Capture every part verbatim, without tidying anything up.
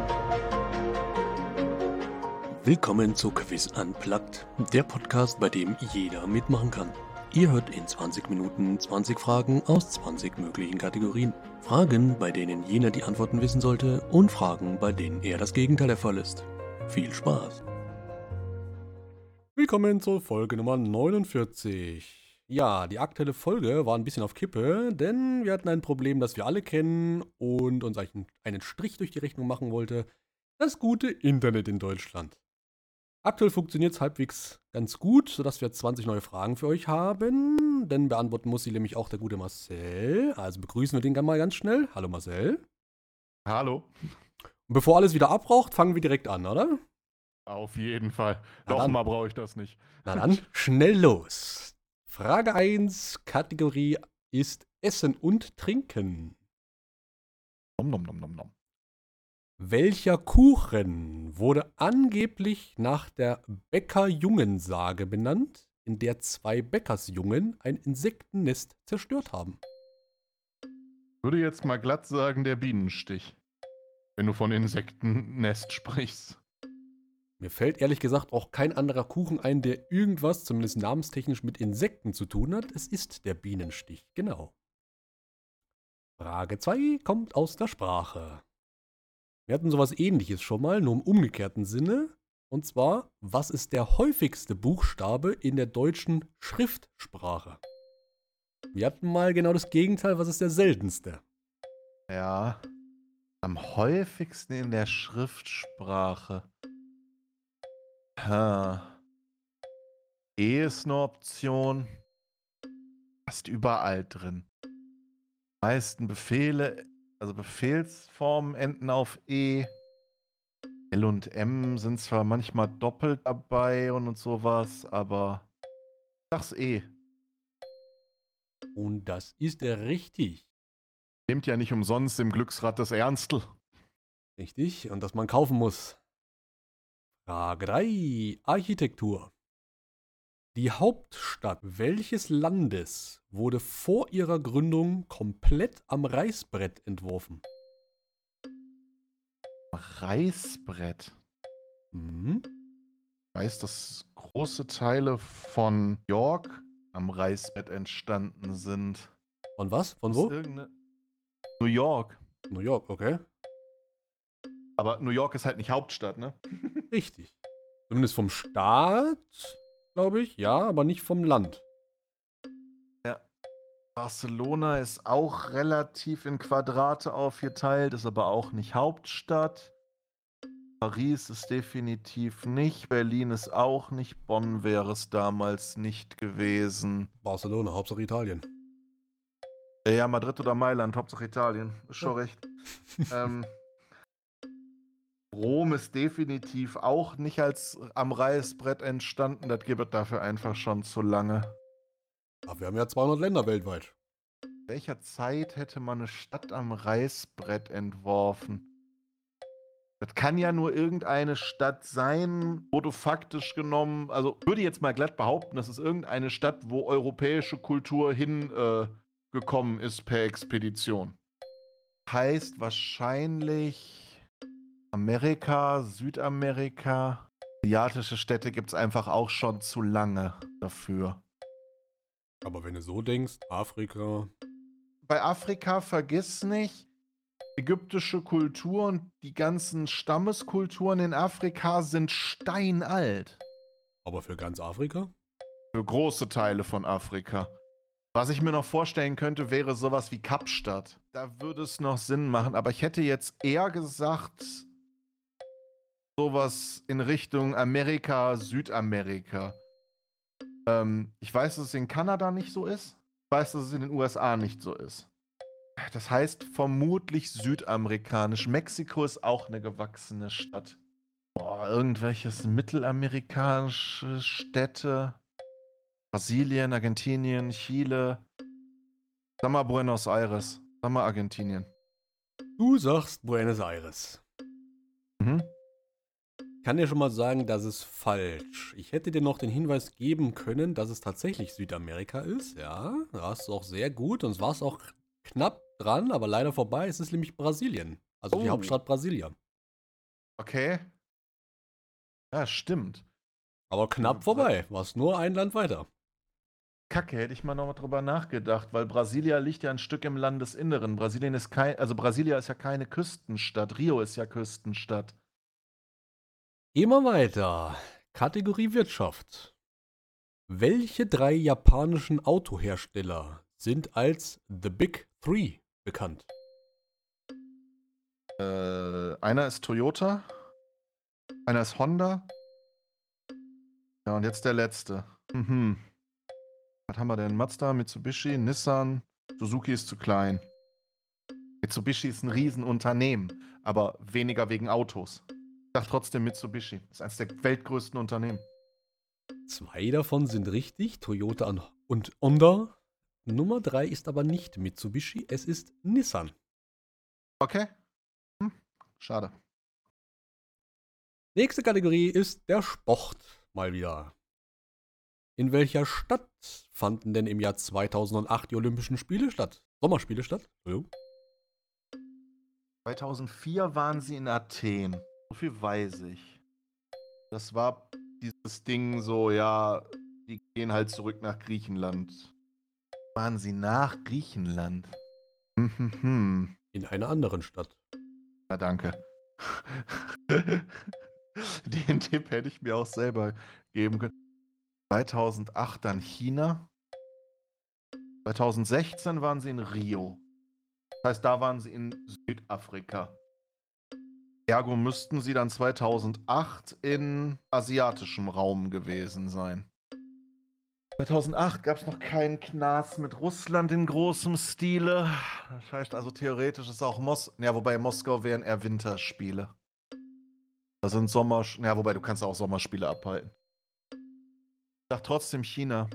Willkommen zu Quiz Unplugged, der Podcast, bei dem jeder mitmachen kann. Ihr hört in zwanzig Minuten zwanzig Fragen aus zwanzig möglichen Kategorien. Fragen, bei denen jener die Antworten wissen sollte, und Fragen, bei denen eher das Gegenteil der Fall ist. Viel Spaß! Willkommen zur Folge Nummer neunundvierzig. Ja, die aktuelle Folge war ein bisschen auf Kippe, denn wir hatten ein Problem, das wir alle kennen und uns einen, einen Strich durch die Rechnung machen wollte. Das gute Internet in Deutschland. Aktuell funktioniert es halbwegs ganz gut, sodass wir zwanzig neue Fragen für euch haben. Denn beantworten muss sie nämlich auch der gute Marcel. Also begrüßen wir den mal ganz schnell. Hallo Marcel. Hallo. Und bevor alles wieder abraucht, fangen wir direkt an, oder? Auf jeden Fall. Na Doch dann. mal brauche ich das nicht. Na dann, schnell los. Frage eins, Kategorie ist Essen und Trinken. Nom, nom, nom, nom, nom. Welcher Kuchen wurde angeblich nach der Bäckerjungensage benannt, in der zwei Bäckersjungen ein Insektennest zerstört haben? Ich würde jetzt mal glatt sagen, der Bienenstich. Wenn du von Insektennest sprichst. Mir fällt ehrlich gesagt auch kein anderer Kuchen ein, der irgendwas, zumindest namenstechnisch, mit Insekten zu tun hat. Es ist der Bienenstich, genau. Frage zwei kommt aus der Sprache. Wir hatten sowas Ähnliches schon mal, nur im umgekehrten Sinne. Und zwar, was ist der häufigste Buchstabe in der deutschen Schriftsprache? Wir hatten mal genau das Gegenteil, was ist der seltenste? Ja. Am häufigsten in der Schriftsprache. Ha. E ist eine Option. Fast überall drin. Die meisten Befehle, also Befehlsformen enden auf E. L und M sind zwar manchmal doppelt dabei und, und sowas, aber ich sag's E. Und das ist richtig. Nehmt ja nicht umsonst im Glücksrad das Ernstl. Richtig, und das man kaufen muss. Frage drei, Architektur. Die Hauptstadt welches Landes wurde vor ihrer Gründung komplett am Reißbrett entworfen? Reißbrett. Mhm. Ich weiß, dass große Teile von York am Reißbrett entstanden sind. Von was? Von Ist wo? irgendeine- New York. New York, okay. Aber New York ist halt nicht Hauptstadt, ne? Richtig. Zumindest vom Staat, glaube ich, ja, aber nicht vom Land. Barcelona ist auch relativ in Quadrate aufgeteilt, ist aber auch nicht Hauptstadt. Paris ist definitiv nicht, Berlin ist auch nicht, Bonn wäre es damals nicht gewesen. Barcelona, Hauptsache Italien. Ja, Madrid oder Mailand, Hauptsache Italien, ist schon Ja. recht. ähm, Rom ist definitiv auch nicht als am Reißbrett entstanden, das gibt es dafür einfach schon zu lange. Aber wir haben ja zweihundert Länder weltweit. In welcher Zeit hätte man eine Stadt am Reißbrett entworfen? Das kann ja nur irgendeine Stadt sein, wo du faktisch genommen, also würde jetzt mal glatt behaupten, das ist irgendeine Stadt, wo europäische Kultur hingekommen äh, ist per Expedition. Heißt wahrscheinlich Amerika, Südamerika. Asiatische Städte gibt es einfach auch schon zu lange dafür. Aber wenn du so denkst, Afrika. Bei Afrika vergiss nicht, ägyptische Kultur und die ganzen Stammeskulturen in Afrika sind steinalt. Aber für ganz Afrika? Für große Teile von Afrika. Was ich mir noch vorstellen könnte, wäre sowas wie Kapstadt. Da würde es noch Sinn machen, aber ich hätte jetzt eher gesagt, sowas in Richtung Amerika, Südamerika. Ähm, ich weiß, dass es in Kanada nicht so ist. Ich weiß, dass es in den U S A nicht so ist. Das heißt vermutlich südamerikanisch. Mexiko ist auch eine gewachsene Stadt. Boah, irgendwelches mittelamerikanische Städte. Brasilien, Argentinien, Chile. Sag mal Buenos Aires. Sag mal Argentinien. Du sagst Buenos Aires. Mhm. Ich kann dir schon mal sagen, das ist falsch. Ich hätte dir noch den Hinweis geben können, dass es tatsächlich Südamerika ist. Ja, das ist auch sehr gut und es war es auch knapp dran, aber leider vorbei. Es ist nämlich Brasilien. Also die Oh. Hauptstadt Brasilia. Okay. Ja, stimmt. Aber knapp vorbei. War's nur ein Land weiter. Kacke, hätte ich mal noch mal drüber nachgedacht, weil Brasilia liegt ja ein Stück im Landesinneren. Brasilien ist kein, also Brasilia ist ja keine Küstenstadt. Rio ist ja Küstenstadt. Immer weiter. Kategorie Wirtschaft. Welche drei japanischen Autohersteller sind als The Big Three bekannt? Äh, einer ist Toyota, einer ist Honda. Ja, und jetzt der letzte. Mhm. Was haben wir denn? Mazda, Mitsubishi, Nissan, Suzuki ist zu klein. Mitsubishi ist ein Riesenunternehmen, aber weniger wegen Autos. Ich sag trotzdem Mitsubishi. Das ist eines der weltgrößten Unternehmen. Zwei davon sind richtig, Toyota und Honda. Nummer drei ist aber nicht Mitsubishi, es ist Nissan. Okay. Hm. Schade. Nächste Kategorie ist der Sport. Mal wieder. In welcher Stadt fanden denn im Jahr zweitausendacht die Olympischen Spiele statt? Sommerspiele statt? Entschuldigung. zweitausendvier waren sie in Athen. So viel weiß ich. Das war dieses Ding so, ja, die gehen halt zurück nach Griechenland. Waren sie nach Griechenland? Hm, hm, hm. In einer anderen Stadt. Na, danke. Den Tipp hätte ich mir auch selber geben können. zweitausendacht dann China. zweitausendsechzehn waren sie in Rio. Das heißt, da waren sie in Südafrika. Ergo müssten sie dann zweitausendacht in asiatischem Raum gewesen sein. zweitausendacht gab es noch keinen Knast mit Russland in großem Stile. Das heißt also, theoretisch ist auch Moskau. Ja, wobei Moskau wären eher Winterspiele. Da sind Sommer. Ja, wobei du kannst auch Sommerspiele abhalten. Ich sag trotzdem China.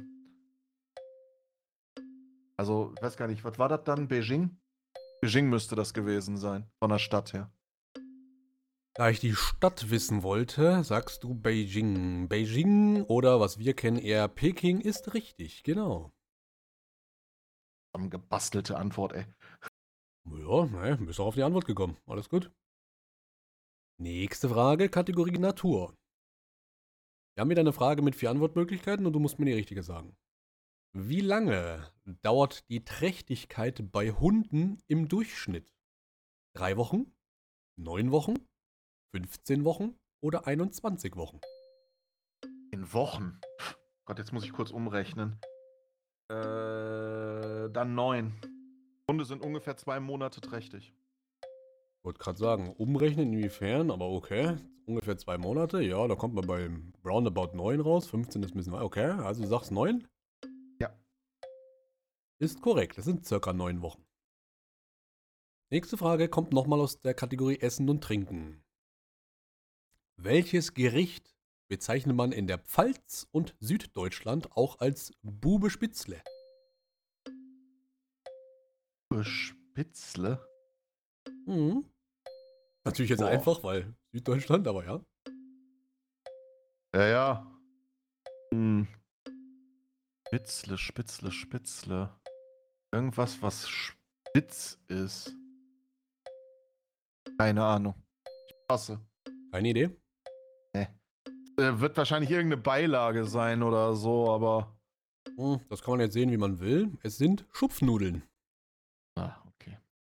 Also, ich weiß gar nicht, was war das dann? Beijing? Beijing müsste das gewesen sein, von der Stadt her. Da ich die Stadt wissen wollte, sagst du Beijing. Beijing oder was wir kennen eher Peking ist richtig, genau. Gebastelte Antwort, ey. Ja, ne, bist auch auf die Antwort gekommen. Alles gut. Nächste Frage, Kategorie Natur. Wir haben wieder eine Frage mit vier Antwortmöglichkeiten und du musst mir die richtige sagen. Wie lange dauert die Trächtigkeit bei Hunden im Durchschnitt? Drei Wochen? Neun Wochen? fünfzehn Wochen oder einundzwanzig Wochen? In Wochen. Gott, jetzt muss ich kurz umrechnen. Äh, dann neun. Hunde sind ungefähr zwei Monate trächtig. Ich wollte gerade sagen, umrechnen inwiefern, aber okay. Ungefähr zwei Monate, ja, da kommt man bei roundabout neun raus. fünfzehn ist ein bisschen weit. Okay, also du sagst neun? Ja. Ist korrekt, das sind circa neun Wochen. Nächste Frage kommt nochmal aus der Kategorie Essen und Trinken. Welches Gericht bezeichnet man in der Pfalz und Süddeutschland auch als Bube Spitzle? Bube Spitzle? Mhm. Natürlich jetzt Boah. einfach, weil Süddeutschland, aber ja. Ja, ja. Hm. Spitzle, Spitzle, Spitzle. Irgendwas, was spitz ist. Keine Ahnung. Ich passe. Keine Idee? Äh, wird wahrscheinlich irgendeine Beilage sein oder so, aber. Hm, das kann man jetzt sehen, wie man will. Es sind Schupfnudeln. Ah, okay.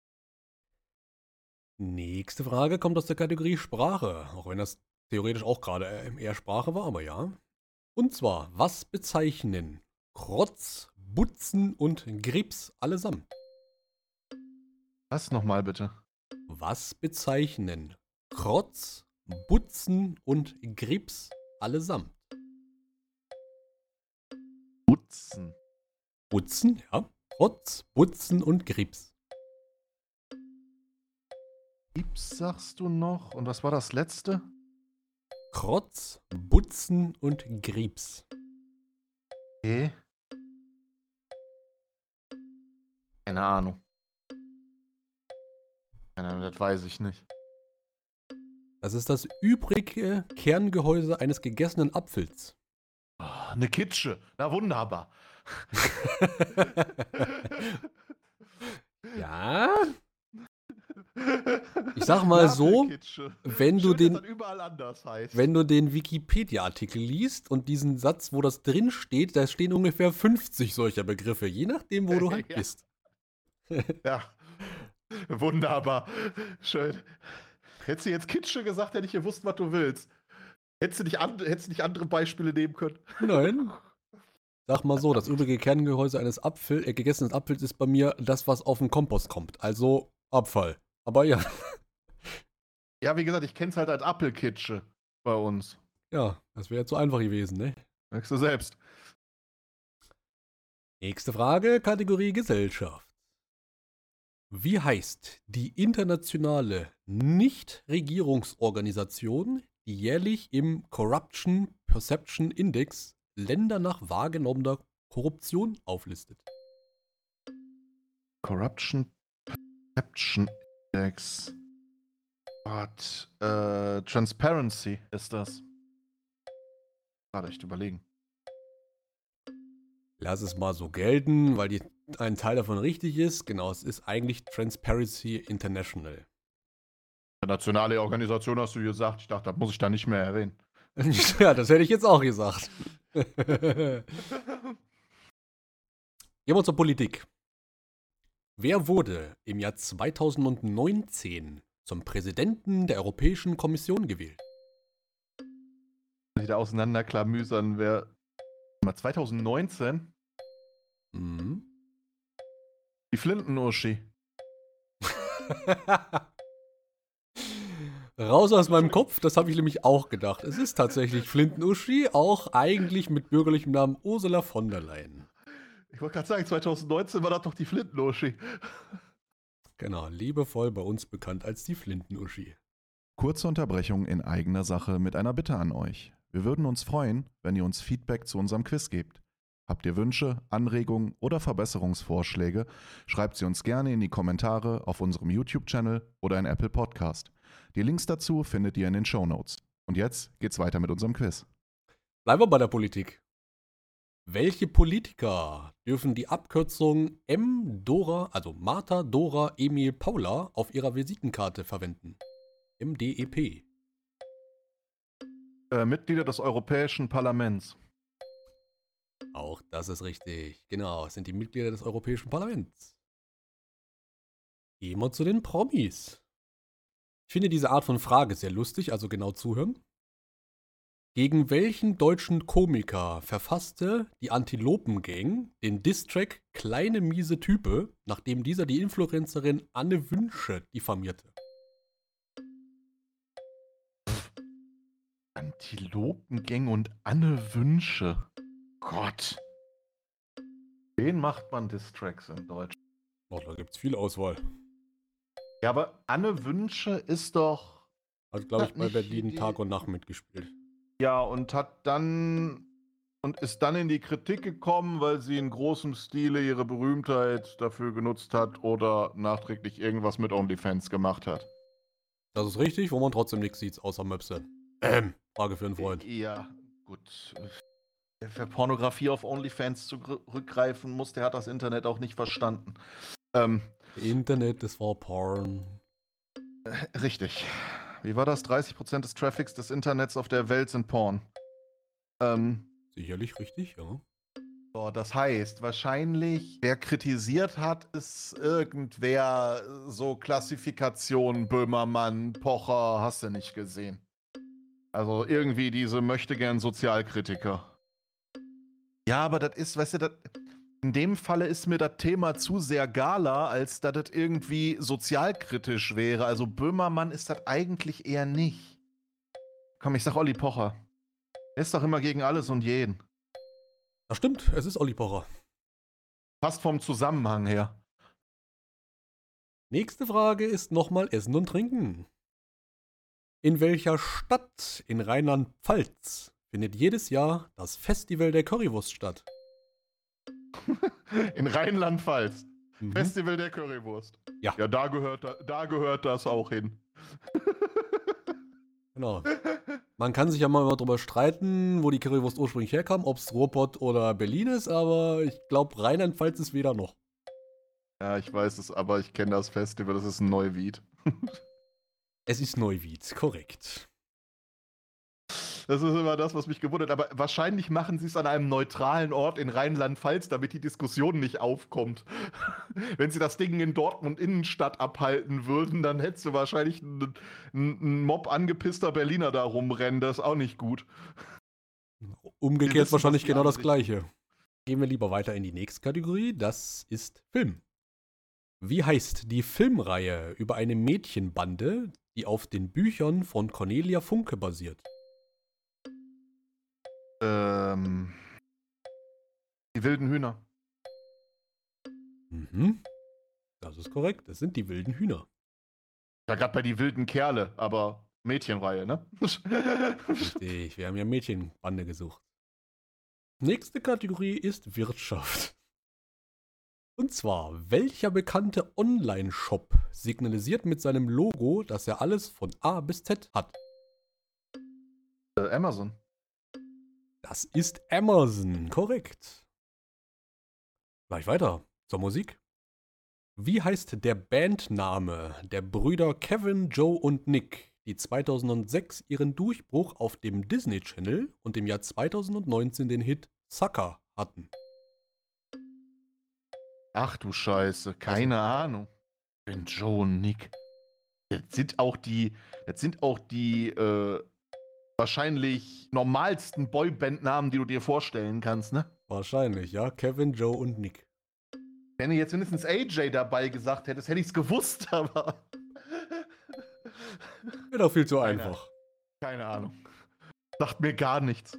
Nächste Frage kommt aus der Kategorie Sprache, auch wenn das theoretisch auch gerade eher Sprache war, aber ja. Und zwar, was bezeichnen Krotz, Butzen und Grips allesamt? Was nochmal bitte? Was bezeichnen Krotz, Butzen und Grips allesamt? Butzen. Butzen, ja. Krotz, Butzen und Grips. Grips sagst du noch? Und was war das letzte? Krotz, Butzen und Grips. Okay. Keine Ahnung. Keine Ahnung, das weiß ich nicht. Das ist das übrige Kerngehäuse eines gegessenen Apfels. Oh, eine Kitsche. Na wunderbar. Ja. Ich sag mal so, Napelkitsche. wenn du Schön, den, dass das überall anders heißt. wenn du den Wikipedia-Artikel liest und diesen Satz, wo das drin steht, da stehen ungefähr fünfzig solcher Begriffe, je nachdem, wo du halt Ja. bist. Ja, wunderbar. Schön. Hättest du jetzt Kitsche gesagt, hätte ich gewusst, was du willst. Hättest du nicht, and hättest du nicht andere Beispiele nehmen können? Nein. Sag mal so, das übrige Kerngehäuse eines Apfel, äh, gegessenen Apfels ist bei mir das, was auf den Kompost kommt. Also Abfall. Aber ja, Ja, wie gesagt, ich kenne es halt als Apfelkitsche bei uns. ja, das wäre zu einfach gewesen, ne? Merkst du selbst. Nächste Frage, Kategorie Gesellschaft. Wie heißt die internationale Nichtregierungsorganisation, die jährlich im Corruption Perception Index Länder nach wahrgenommener Korruption auflistet? Corruption Perception Index. Gott. Äh, Transparency ist das. Gerade echt überlegen. Lass es mal so gelten, weil die, ein Teil davon richtig ist. Genau, es ist eigentlich Transparency International. Nationale Organisation hast du gesagt. Ich dachte, das muss ich da nicht mehr erwähnen. Ja, das hätte ich jetzt auch gesagt. Gehen wir zur Politik. Wer wurde im Jahr zweitausendneunzehn zum Präsidenten der Europäischen Kommission gewählt? Wieder auseinanderklamüsern, wer. Mal zweitausendneunzehn? Mhm. Die Flinten-Uschi. Raus aus meinem Kopf, das habe ich nämlich auch gedacht. Es ist tatsächlich Flinten-Uschi, auch eigentlich mit bürgerlichem Namen Ursula von der Leyen. Ich wollte gerade sagen, zweitausendneunzehn war das doch die Flinten-Uschi. Genau, liebevoll bei uns bekannt als die Flinten-Uschi. Kurze Unterbrechung in eigener Sache mit einer Bitte an euch. Wir würden uns freuen, wenn ihr uns Feedback zu unserem Quiz gebt. Habt ihr Wünsche, Anregungen oder Verbesserungsvorschläge, schreibt sie uns gerne in die Kommentare auf unserem YouTube-Channel oder in Apple Podcast. Die Links dazu findet ihr in den Shownotes. Und jetzt geht's weiter mit unserem Quiz. Bleiben wir bei der Politik. Welche Politiker dürfen die Abkürzung M. Dora, also Martha Dora Emil Paula, auf ihrer Visitenkarte verwenden? M D E P. Äh, Mitglieder des Europäischen Parlaments. Auch das ist richtig. Genau, es sind die Mitglieder des Europäischen Parlaments. Gehen wir zu den Promis. Ich finde diese Art von Frage sehr lustig, also genau zuhören. Gegen welchen deutschen Komiker verfasste die Antilopen-Gang den Distrack Kleine miese Type, nachdem dieser die Influencerin Anne Wünsche diffamierte? Antilopengang und Anne Wünsche. Gott. Wen macht man Distracks in Deutsch? Oh, da gibt es viel Auswahl. Ja, aber Anne Wünsche ist doch. Hat, glaube ich, Hat bei nicht Berlin die- Tag und Nacht mitgespielt. Ja, und hat dann. Und ist dann in die Kritik gekommen, weil sie in großem Stile ihre Berühmtheit dafür genutzt hat oder nachträglich irgendwas mit OnlyFans gemacht hat. Das ist richtig, wo man trotzdem nichts sieht, außer Möpse. Ähm, Frage für einen Freund. Ja, gut. Wer für Pornografie auf OnlyFans zurückgreifen muss, der hat das Internet auch nicht verstanden. Ähm, Internet, das war Porn. richtig. Wie war das? dreißig Prozent des Traffics des Internets auf der Welt sind Porn. Ähm, Sicherlich richtig, ja. so, das heißt, wahrscheinlich, wer kritisiert hat, ist irgendwer so Klassifikation Böhmermann, Pocher, hast du nicht gesehen. Also irgendwie diese möchtegern Sozialkritiker. Ja, aber das ist, weißt du, das, in dem Falle ist mir das Thema zu sehr Gala, als dass das irgendwie sozialkritisch wäre. Also Böhmermann ist das eigentlich eher nicht. Komm, ich sag Olli Pocher. Er ist doch immer gegen alles und jeden. Das stimmt, es ist Olli Pocher. Passt vom Zusammenhang her. Nächste Frage ist nochmal Essen und Trinken. In welcher Stadt in Rheinland-Pfalz findet jedes Jahr das Festival der Currywurst statt? In Rheinland-Pfalz. Mhm. Festival der Currywurst. Ja. Ja, da gehört, da, da gehört das auch hin. Genau. Man kann sich ja mal drüber streiten, wo die Currywurst ursprünglich herkam, ob es Ruhrpott oder Berlin ist, aber ich glaube, Rheinland-Pfalz ist weder noch. Ja, ich weiß es, aber ich kenne das Festival, das ist ein Neuwied. Es ist Neuwied, korrekt. Das ist immer das, was mich gewundert. Aber wahrscheinlich machen sie es an einem neutralen Ort in Rheinland-Pfalz, damit die Diskussion nicht aufkommt. Wenn sie das Ding in Dortmund Innenstadt abhalten würden, dann hättest du wahrscheinlich einen, einen Mob angepisster Berliner da rumrennen. Das ist auch nicht gut. Wir Umgekehrt wissen, wahrscheinlich was die genau das Ansicht- Gleiche. Gehen wir lieber weiter in die nächste Kategorie. Das ist Film. Wie heißt die Filmreihe über eine Mädchenbande, die auf den Büchern von Cornelia Funke basiert? Ähm, die wilden Hühner. Mhm. Das ist korrekt. Das sind die wilden Hühner. Ja, gerade bei die wilden Kerle, aber Mädchenreihe, ne? Richtig, wir haben ja Mädchenbande gesucht. Nächste Kategorie ist Wirtschaft. Und zwar, welcher bekannte Online-Shop signalisiert mit seinem Logo, dass er alles von A bis Z hat? Äh, Amazon. Das ist Amazon, korrekt. Gleich weiter zur Musik. Wie heißt der Bandname der Brüder Kevin, Joe und Nick, die zweitausendsechs ihren Durchbruch auf dem Disney Channel und im Jahr zweitausendneunzehn den Hit Sucker hatten? Ach du Scheiße, keine Ahnung. Bin Joe und Nick. Das sind auch die, das sind auch die äh, wahrscheinlich normalsten Boyband-Namen, die du dir vorstellen kannst, ne? Wahrscheinlich, ja. Kevin, Joe und Nick. Wenn du jetzt mindestens A J dabei gesagt hättest, hätte ich es gewusst, aber. Wäre doch viel zu Keine einfach. Keine Ahnung. Sagt mir gar nichts.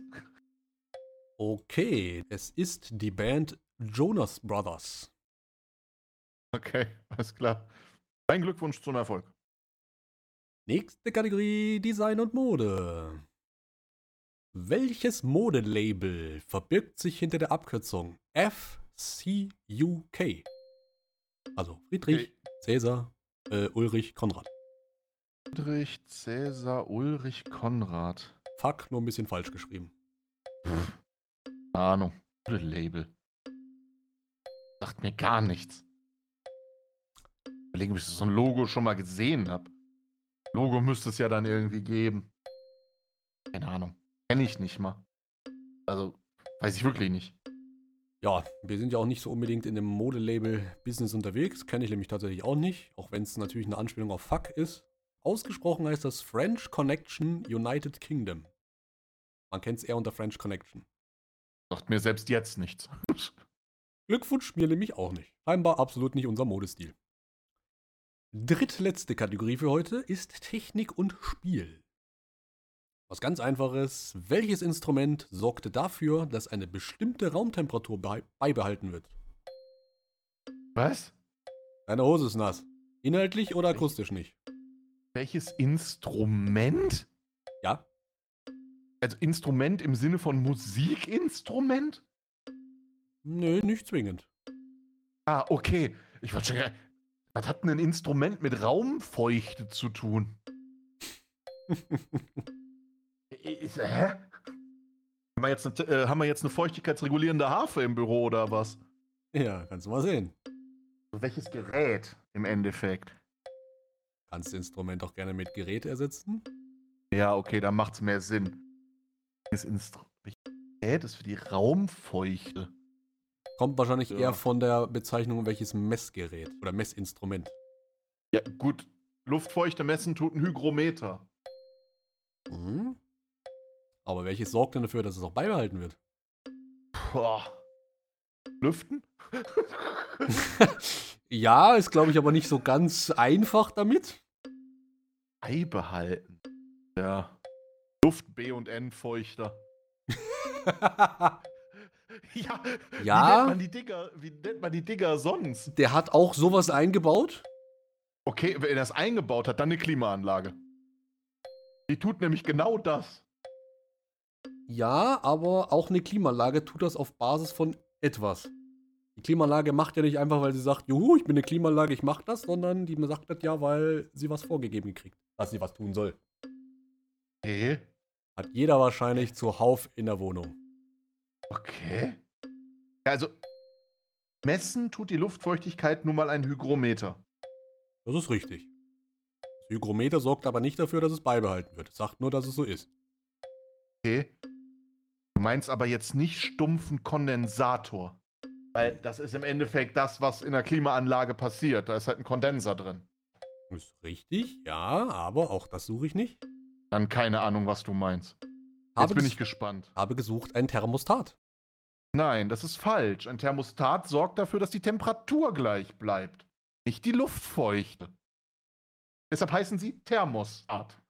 Okay, es ist die Band Jonas Brothers. Okay, alles klar. Dein Glückwunsch zum Erfolg. Nächste Kategorie, Design und Mode. Welches Modelabel verbirgt sich hinter der Abkürzung F C U K? Also Friedrich, Cäsar, äh, Ulrich, Konrad. Friedrich, Cäsar, Ulrich, Konrad. Fuck, nur ein bisschen falsch geschrieben. Keine Ahnung. Label. Sagt mir gar nichts. Überlegen, ob ich so ein Logo schon mal gesehen habe. Logo müsste es ja dann irgendwie geben. Keine Ahnung. Kenne ich nicht mal. Also, weiß ich wirklich nicht. Ja, wir sind ja auch nicht so unbedingt in dem Modelabel-Business unterwegs. Kenne ich nämlich tatsächlich auch nicht. Auch wenn es natürlich eine Anspielung auf Fuck ist. Ausgesprochen heißt das French Connection United Kingdom. Man kennt es eher unter French Connection. Sagt mir selbst jetzt nichts. Glückwunsch, mir nämlich auch nicht. Scheinbar absolut nicht unser Modestil. Drittletzte Kategorie für heute ist Technik und Spiel. Was ganz einfaches, welches Instrument sorgte dafür, dass eine bestimmte Raumtemperatur bei- beibehalten wird? Was? Deine Hose ist nass. Inhaltlich oder akustisch nicht? Welches Instrument? Ja? Also Instrument im Sinne von Musikinstrument? Nö, nicht zwingend. Ah, okay. Ich wollte schon. Was hat denn ein Instrument mit Raumfeuchte zu tun? Ist, hä? Haben wir, jetzt eine, äh, haben wir jetzt eine feuchtigkeitsregulierende Harfe im Büro oder was? Ja, kannst du mal sehen. Welches Gerät im Endeffekt? Kannst das Instrument auch gerne mit Gerät ersetzen. Ja, okay, dann macht's mehr Sinn. Das Instru- Welches Gerät ist für die Raumfeuchte? Kommt wahrscheinlich Ja. eher von der Bezeichnung welches Messgerät oder Messinstrument. Ja, gut. Luftfeuchte messen tut ein Hygrometer. Mhm. Aber welches sorgt denn dafür, dass es auch beibehalten wird? Boah. Lüften? Ja, ist glaube ich aber nicht so ganz einfach damit. Beibehalten. Ja. Luft B und N Feuchter. Ja. Ja. Wie nennt man die Dinger, wie nennt man die Dinger sonst? Der hat auch sowas eingebaut. Okay, wenn er das eingebaut hat, dann eine Klimaanlage. Die tut nämlich genau das. Ja, aber auch eine Klimaanlage tut das auf Basis von etwas. Die Klimaanlage macht ja nicht einfach, weil sie sagt, juhu, ich bin eine Klimaanlage, ich mach das, sondern die sagt das ja, weil sie was vorgegeben kriegt, dass sie was tun soll. Okay. Hat jeder wahrscheinlich zuhauf in der Wohnung. Okay. Also, messen tut die Luftfeuchtigkeit nun mal ein Hygrometer. Das ist richtig. Hygrometer sorgt aber nicht dafür, dass es beibehalten wird. Es sagt nur, dass es so ist. Okay. Du meinst aber jetzt nicht stumpfen Kondensator. Weil das ist im Endeffekt das, was in der Klimaanlage passiert. Da ist halt ein Kondenser drin. Ist richtig, ja, aber auch das suche ich nicht. Dann keine Ahnung, was du meinst. Jetzt Habe bin ges- ich gespannt. Habe gesucht ein Thermostat. Nein, das ist falsch. Ein Thermostat sorgt dafür, dass die Temperatur gleich bleibt. Nicht die Luftfeuchte. Deshalb heißen sie Thermostat.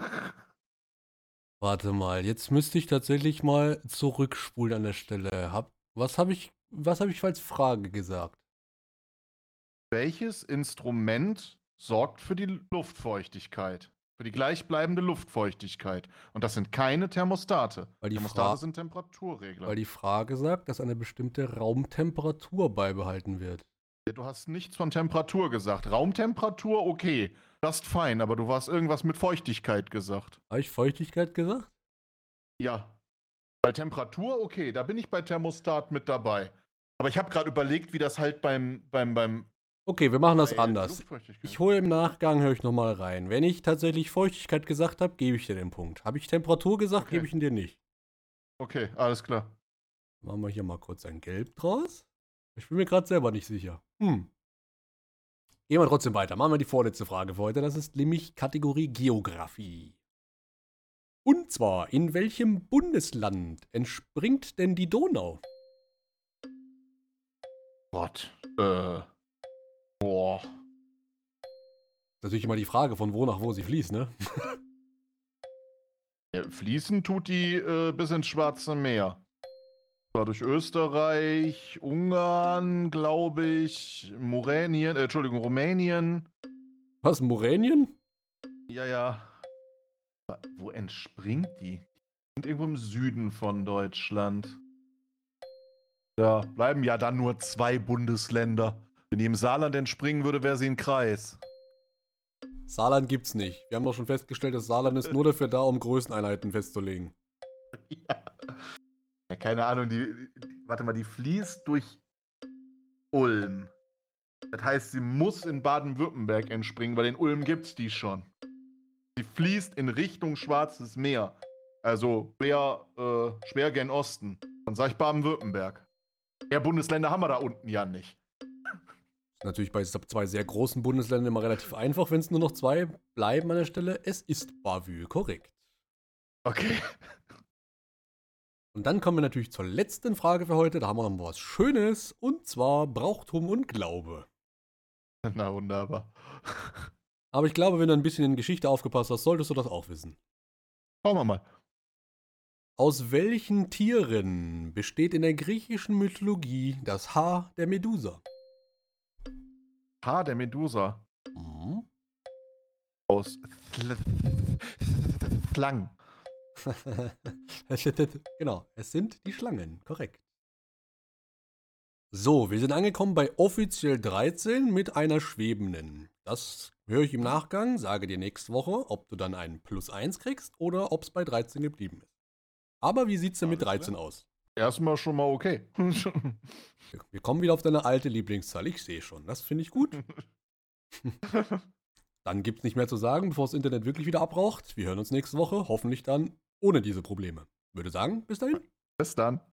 Warte mal, jetzt müsste ich tatsächlich mal zurückspulen an der Stelle. Hab, was habe ich, was habe ich als Frage gesagt? Welches Instrument sorgt für die Luftfeuchtigkeit? Für die gleichbleibende Luftfeuchtigkeit. Und das sind keine Thermostate. Weil die Thermostate Fra- sind Temperaturregler. Weil die Frage sagt, dass eine bestimmte Raumtemperatur beibehalten wird. Ja, du hast nichts von Temperatur gesagt. Raumtemperatur, okay. Das ist fein, aber du hast irgendwas mit Feuchtigkeit gesagt. Habe ich Feuchtigkeit gesagt? Ja. Bei Temperatur, okay, da bin ich bei Thermostat mit dabei. Aber ich habe gerade überlegt, wie das halt beim, beim, beim Okay, wir machen das bei anders. Luftfeuchtigkeit- Ich hole im Nachgang, höre ich nochmal rein. Wenn ich tatsächlich Feuchtigkeit gesagt habe, gebe ich dir den Punkt. Habe ich Temperatur gesagt, Okay. gebe ich ihn dir nicht. Okay, alles klar. Machen wir hier mal kurz ein Gelb draus. Ich bin mir gerade selber nicht sicher. Hm. Gehen wir trotzdem weiter. Machen wir die vorletzte Frage für heute. Das ist nämlich Kategorie Geografie. Und zwar, in welchem Bundesland entspringt denn die Donau? Gott. Äh. Boah. Natürlich immer die Frage, von wo nach wo sie fließt, ne? Ja, fließen tut die äh, bis ins Schwarze Meer. War durch Österreich, Ungarn, glaube ich, Moränien, äh, Entschuldigung, Rumänien. Was, Moränien? Ja, ja. Aber wo entspringt die? Und irgendwo im Süden von Deutschland. Ja, bleiben ja dann nur zwei Bundesländer. Wenn die im Saarland entspringen würde, wäre sie ein Kreis. Saarland gibt's nicht. Wir haben doch schon festgestellt, das Saarland ist nur dafür da, um Größeneinheiten festzulegen. Ja. Ja, keine Ahnung, die, die, warte mal, die fließt durch Ulm. Das heißt, sie muss in Baden-Württemberg entspringen, weil in Ulm gibt's die schon. Sie fließt in Richtung Schwarzes Meer. Also schwer, äh, schwer gen Osten. Dann sag ich Baden-Württemberg. Mehr Bundesländer haben wir da unten ja nicht. Natürlich bei zwei sehr großen Bundesländern immer relativ einfach, wenn es nur noch zwei bleiben an der Stelle. Es ist Bavü, korrekt. Okay. Und dann kommen wir natürlich zur letzten Frage für heute. Da haben wir noch was Schönes. Und zwar Brauchtum und Glaube. Na, wunderbar. Aber ich glaube, wenn du ein bisschen in Geschichte aufgepasst hast, solltest du das auch wissen. Schauen wir mal. Aus welchen Tieren besteht in der griechischen Mythologie das Haar der Medusa? Haar der Medusa. Mhm. Aus Schlangen. Genau, es sind die Schlangen, korrekt. So, wir sind angekommen bei offiziell dreizehn mit einer schwebenden. Das höre ich im Nachgang, sage dir nächste Woche, ob du dann einen Plus eins kriegst oder ob es bei dreizehn geblieben ist. Aber wie sieht's denn mit Alles dreizehn klar. aus? Erstmal schon mal okay. Wir- Wir kommen wieder auf deine alte Lieblingszahl, ich sehe schon. Das finde ich gut. Dann gibt's nicht mehr zu sagen, bevor das Internet wirklich wieder abraucht. Wir hören uns nächste Woche, hoffentlich dann ohne diese Probleme. Würde sagen, bis dahin. Bis dann.